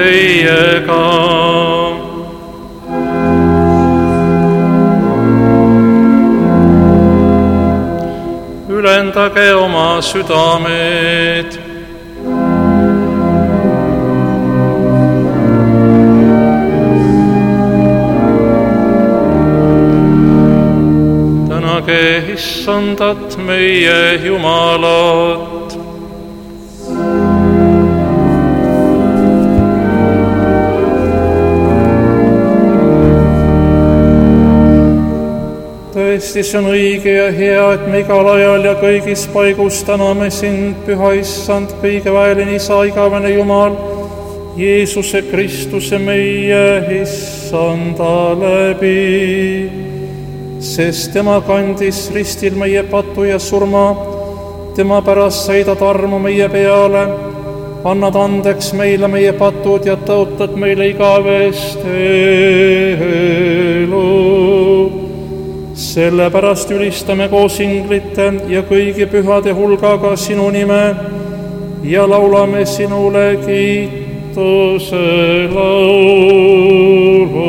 A: teiega. Ülendage oma südamed. Tänage Issandat meie Jumalat. Tõesti, see on õige ja hea, et me igal ajal ja kõigis paigus täname sind, Püha Issand, kõigeväeline Isa, igavene Jumal, Jeesuse Kristuse meie Issanda läbi, sest tema kandis ristil meie patu ja surma, tema pärast saidad armu meie peale, annad andeks meile meie patud ja tõotad meile igavest elu. Sellepärast ülistame koos inglite ja kõigi pühade hulgaga sinu nime ja laulame sinule kiituse laulu.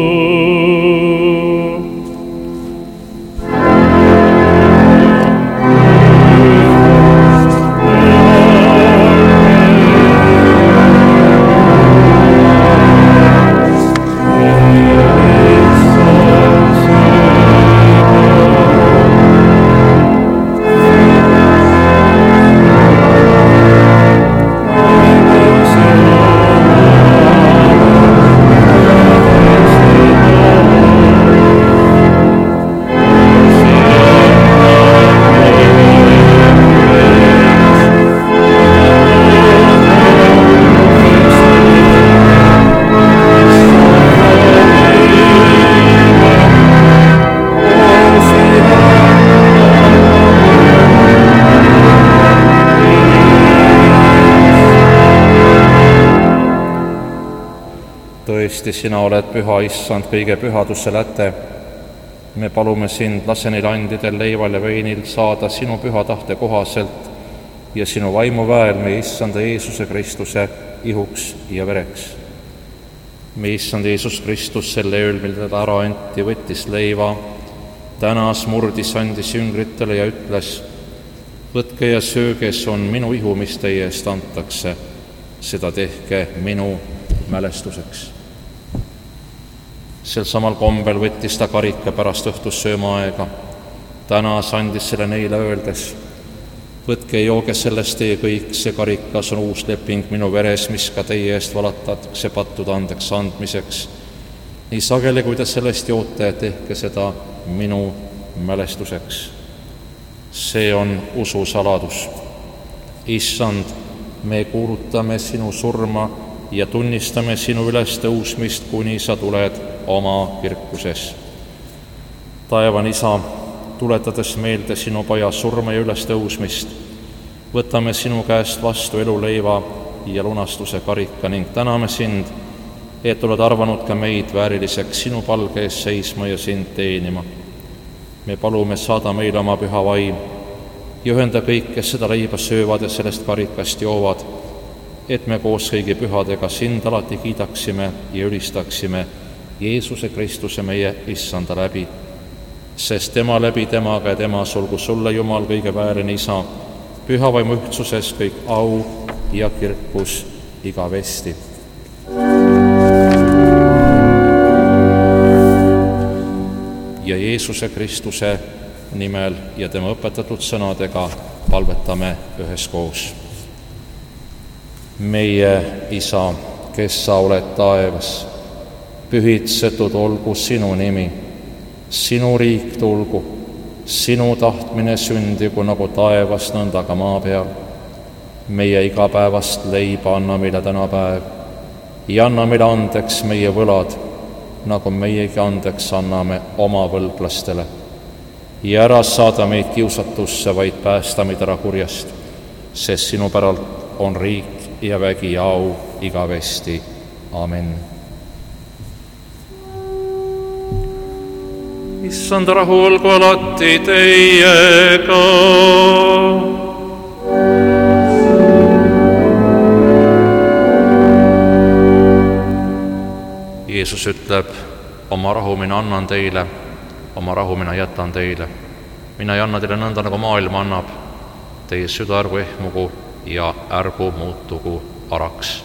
A: Tõesti, sina oled püha, Issand, kõige pühadusse läte. Me palume sind, lase neil andidel, leival ja veinil saada sinu püha tahte kohaselt ja sinu vaimu väel meie Issanda Jeesuse Kristuse ihuks ja vereks. Meie Issand Jeesus Kristus selle ööl, mil teda ära anti, võttis leiva, tänas, murdis, andis jüngritele ja ütles: võtke ja sööge, see on minu ihu, mis teie eest antakse, seda tehke minu mälestuseks. Sel samal kombel võttis ta karika pärast õhtussöömaaega, tänas, andis selle neile öeldes: võtke ja jooge sellest teie kõik, see karikas on uus leping minu veres, mis ka teie eest valatatakse pattude andeks andmiseks. Nii sageli, kui te sellest joote, tehke seda minu mälestuseks. See on usu saladus. Issand, me kuulutame sinu surma ja tunnistame sinu ülestõusmist, kuni sa tuled oma kirkuses. Taevane Isa, tuletades meelde sinu poja surma ja ülestõusmist, võtame sinu käest vastu eluleiva ja lunastuse karika ning täname sind, et oled arvanud ka meid vääriliseks sinu palge ees seisma ja sind teenima. Me palume, saada meile oma püha vaim ja ühenda kõik, kes seda leiba söövad ja sellest karikast joovad, et me koos kõigi pühadega sind alati kiidaksime ja ülistaksime Jeesuse Kristuse meie Issanda läbi, sest tema läbi, temaga ja temas olgu sulle, Jumal, kõigeväeline Isa, püha vaimu ühtsuses kõik au ja kirkus igavesti. Ja Jeesuse Kristuse nimel ja tema õpetatud sõnadega palvetame üheskoos. Meie Isa, kes sa oled taevas, pühitsetud olgu sinu nimi, sinu riik tulgu, sinu tahtmine sündigu nagu taevas, nõnda ka maa peal. Meie igapäevast leiba anna meile täna päev ja anna meile andeks meie võlad, nagu meiegi andeks anname oma võlglastele. Ja ära saada meid kiusatusse, vaid päästa meid ära kurjast, sest sinu päralt on riik ja vägi ja au igavesti. Amen. Issand, rahu olgu alati teiega. Jeesus ütleb, oma rahu mina annan teile, oma rahu mina jätan teile. Mina ei anna teile nõnda, nagu maailm annab. Teie süda ärgu ehmugu ja ärgu muutugu araks.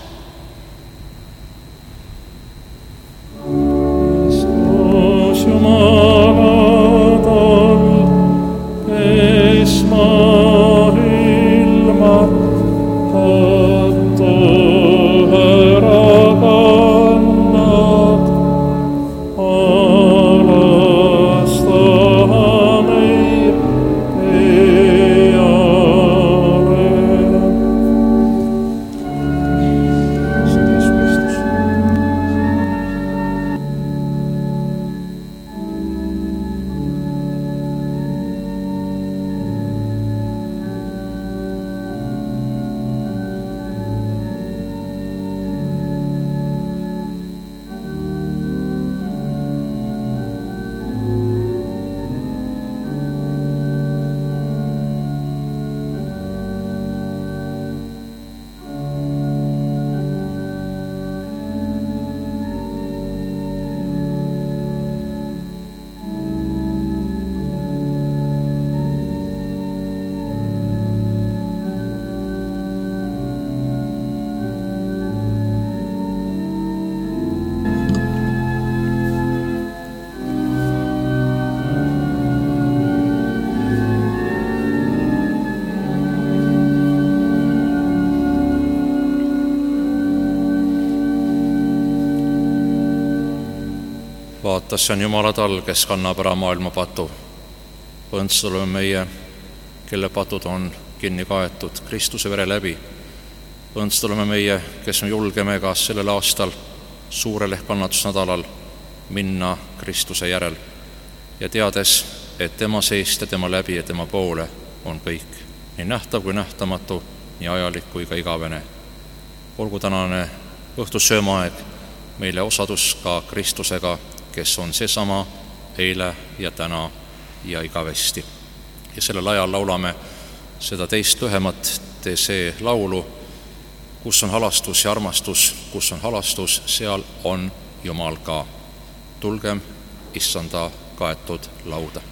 A: Vaata, see on Jumala tall, kes kannab ära maailma patu. Õndsad oleme meie, kelle patud on kinni kaetud Kristuse vere läbi. Õndsad oleme meie, kes me julgeme ka sellel aastal suurel ehk kannatusnädalal minna Kristuse järel ja teades, et tema seest ja tema läbi ja tema poole on kõik, nii nähtav kui nähtamatu, nii ajalik kui ka igavene. Olgu tänane õhtussöömaaeg meile osadus ka Kristusega, kes on seesama eile ja täna ja igavesti. Ja sellel ajal laulame seda teist lühemat see laulu, kus on halastus ja armastus, kus on halastus, seal on Jumal ka. Tulgem issanda kaetud lauda.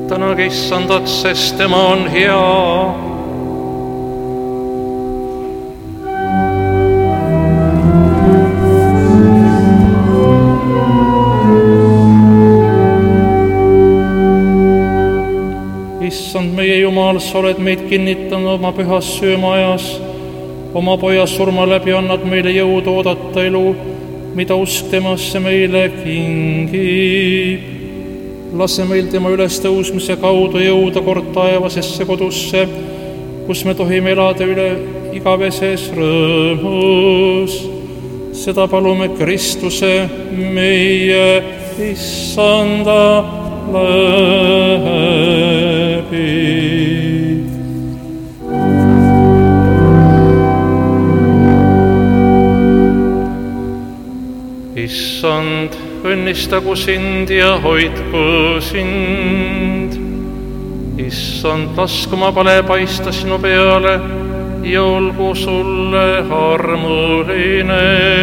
A: tänage Issandat, sest tema on hea. Issand meie Jumal, sa oled meid kinnitanud oma pühas söömaajas. Oma poja surma läbi annad meile jõudu oodata elu, mida usk temasse meile kingib. Lase meil tema ülestõusmise kaudu jõuda kord taevasesse kodusse, kus me tohime elada üle igaveses rõõmus. Seda palume Kristuse meie Issanda läbi. Issand, õnnistagu sind ja hoidku sind. Issand, lasku oma pale paista sinu peale ja olgu sulle armuline.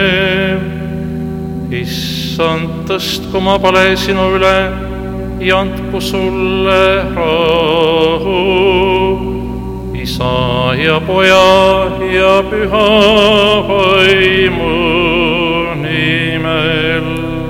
A: Issand, tõstku oma pale sinu üle ja andku sulle rahu. Isa ja Poja ja Püha Vaimu nimel.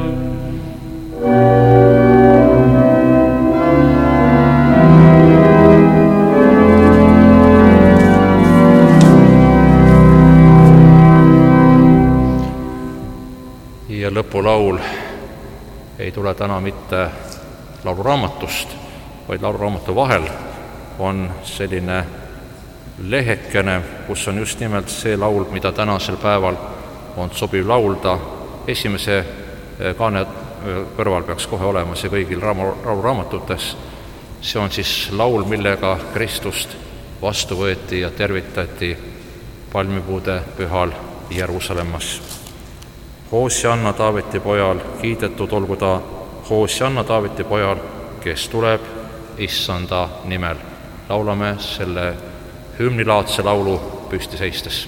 A: Ja lõpulaul ei tule täna mitte lauluraamatust, vaid lauluraamatu vahel on selline lehekene, kus on just nimelt see laul, mida tänasel päeval on sobiv laulda. Esimese kaane kõrval peaks kohe olema see kõigil lauluraamatutes. See on siis laul, millega Kristust vastu võeti ja tervitati palmipuude pühal Jeruusalemmas. Hoosianna Taaveti pojal, kiidetud olgu ta Hoosianna Taaveti pojal, kes tuleb Issanda nimel. Laulame selle hümnilaadse laulu püsti seistes.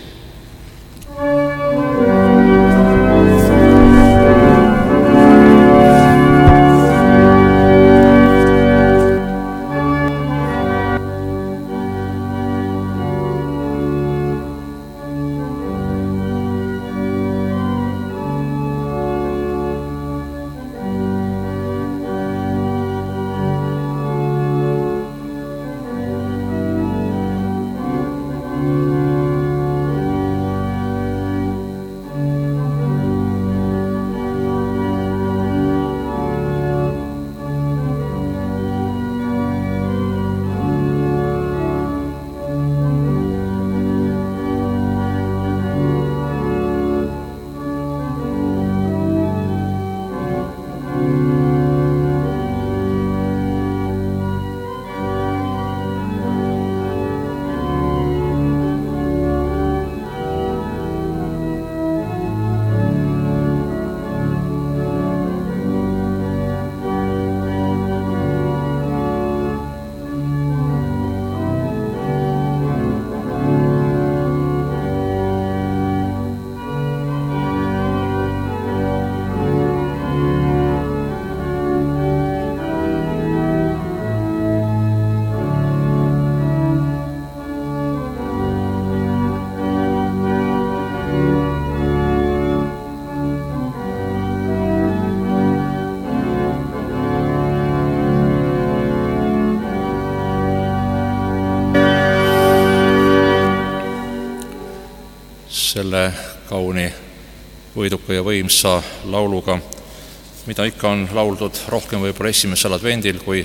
A: Selle kauni, võiduka ja võimsa lauluga, mida ikka on lauldud rohkem võib-olla esimesel advendil kui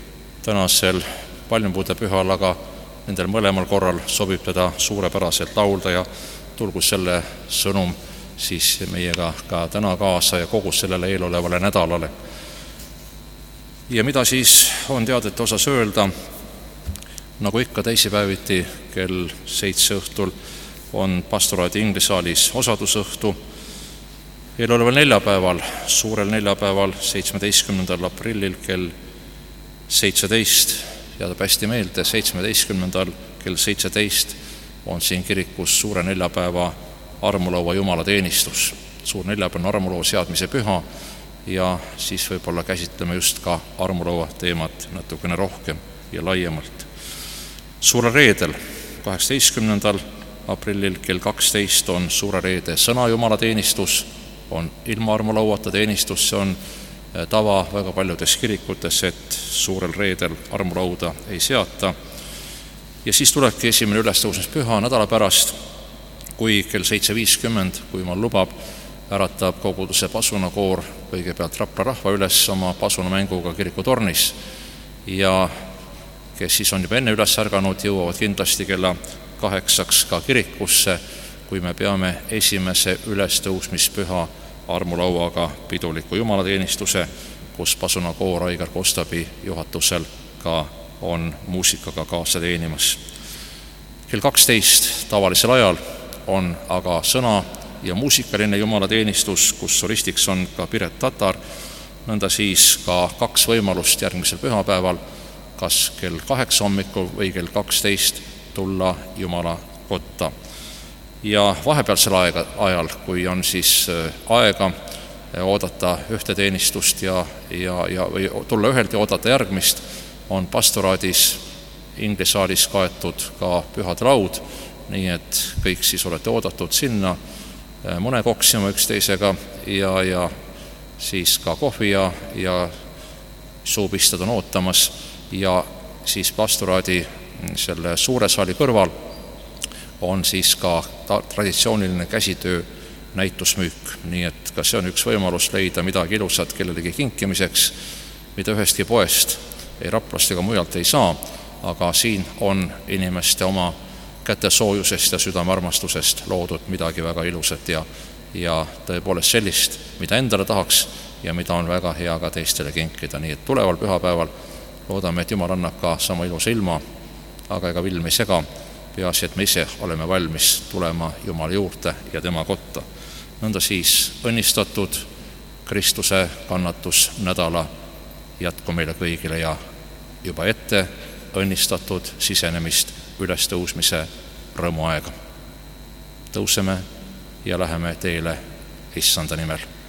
A: tänasel palmipuude pühal, aga nendel mõlemal korral sobib teda suurepäraselt laulda ja tulgu selle sõnum siis meiega ka täna kaasa ja kogu sellele eelolevale nädalale. Ja mida siis on teadete osas öelda, nagu ikka teisipäeviti kell 7 õhtul on pastoraadi inglisaalis osadusõhtu. Eeloleval neljapäeval, suurel neljapäeval, 17. aprillil kell 17, jääb hästi meelde, 17. kell 17 on siin kirikus suure neljapäeva armulaua jumalateenistus. Suur neljapäeva armulaua seadmise püha ja siis võib-olla käsitleme just ka armulaua teemat natukene rohkem ja laiemalt. Suurel reedel, 18. aprillil kell 12 on Suure Reede sõna jumalateenistus, on ilma armulauata teenistus, see on tava väga paljudes kirikutes, et Suurel Reedel armulauda ei seata. Ja siis tulebki esimene ülestõusmispüha nädala pärast, kui kell 7.50, kui Jumal lubab, äratab koguduse pasunakoor kõigepealt Rapla rahva üles oma pasunamänguga kirikutornis ja kes siis on juba enne üles ärganud, jõuavad kindlasti kella 8 ka kirikusse, kui me peame esimese ülestõusmispüha armulauaga piduliku jumalateenistuse, kus pasunakoor Aigar Kostabi juhatusel ka on muusikaga kaasa teenimas. Kell 12 tavalisel ajal on aga sõna ja muusikaline jumalateenistus, kus solistiks on ka Piret Tatar, nõnda siis ka 2 võimalust järgmisel pühapäeval, kas kell 8 hommikul või kell 12 tulla Jumala kotta. Ja vahepealsel ajal, kui on siis aega oodata ühte teenistust või tulla ühelt ja oodata järgmist, on pastoraadis inglisaalis kaetud ka pühade laud, nii et kõik siis olete oodatud sinna mõne koksima üksteisega ja siis ka kohvi ja suupistad on ootamas ja siis pastoraadi selle suure saali kõrval on siis ka traditsiooniline käsitöö näitusmüük, nii et ka see on üks võimalus leida midagi ilusat kellelegi kinkimiseks, mida ühestki poest ei Raplast ega mujalt ei saa, aga siin on inimeste oma kätesoojusest ja südamearmastusest loodud midagi väga ilusat ja tõepoolest sellist, mida endale tahaks ja mida on väga hea ka teistele kinkida. Nii et tuleval pühapäeval loodame, et Jumal annab ka sama ilusa ilma, aga ega vilm ei sega, peaasi, et me ise oleme valmis tulema Jumala juurde ja tema kotta. Nõnda siis õnnistatud Kristuse kannatusnädala jätku meile kõigile ja juba ette õnnistatud sisenemist ülestõusmise rõõmu aega. Tõuseme ja läheme teele Issanda nimel.